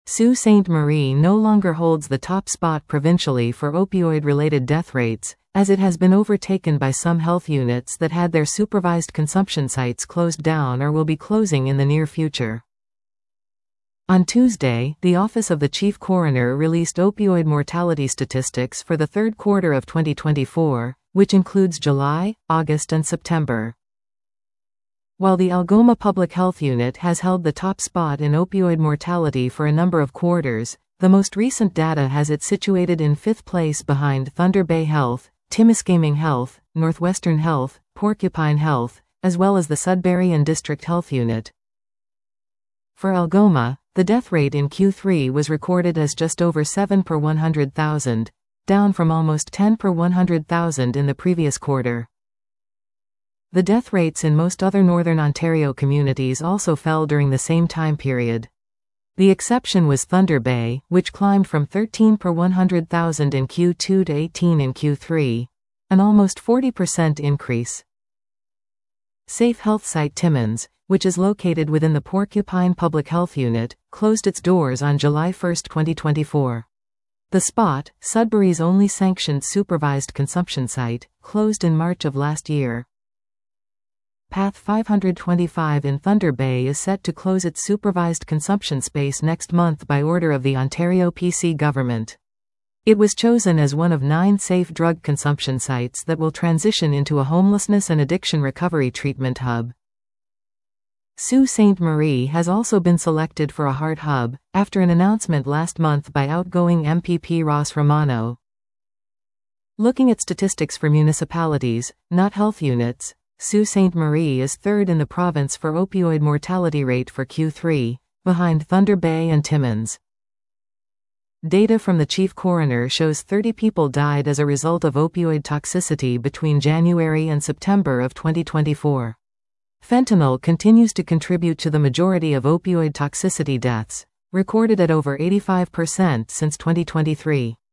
Sault Ste. Marie no longer holds the top spot provincially for opioid-related death rates, as it has been overtaken by some health units that had their supervised consumption sites closed down or will be closing in the near future. On Tuesday, the Office of the Chief Coroner released opioid mortality statistics for the third quarter of 2024, which includes July, August and September. While the Algoma Public Health Unit has held the top spot in opioid mortality for a number of quarters, the most recent data has it situated in fifth place behind Thunder Bay Health, Timiskaming Health, Northwestern Health, Porcupine Health, as well as the Sudbury and District Health Unit. For Algoma, the death rate in Q3 was recorded as just over 7 per 100,000, down from almost 10 per 100,000 in the previous quarter. The death rates in most other Northern Ontario communities also fell during the same time period. The exception was Thunder Bay, which climbed from 13 per 100,000 in Q2 to 18 in Q3, an almost 40% increase. Safe Health Site Timmins, which is located within the Porcupine Public Health Unit, closed its doors on July 1, 2024. The Spot, Sudbury's only sanctioned supervised consumption site, closed in March of last year. Path 525 in Thunder Bay is set to close its supervised consumption space next month by order of the Ontario PC government. It was chosen as one of 9 safe drug consumption sites that will transition into a homelessness and addiction recovery treatment hub. Sault Ste. Marie has also been selected for a heart hub, after an announcement last month by outgoing MPP Ross Romano. Looking at statistics for municipalities, not health units, Sault Ste. Marie is third in the province for opioid mortality rate for Q3, behind Thunder Bay and Timmins. Data from the Chief Coroner shows 30 people died as a result of opioid toxicity between January and September of 2024. Fentanyl continues to contribute to the majority of opioid toxicity deaths, recorded at over 85% since 2023.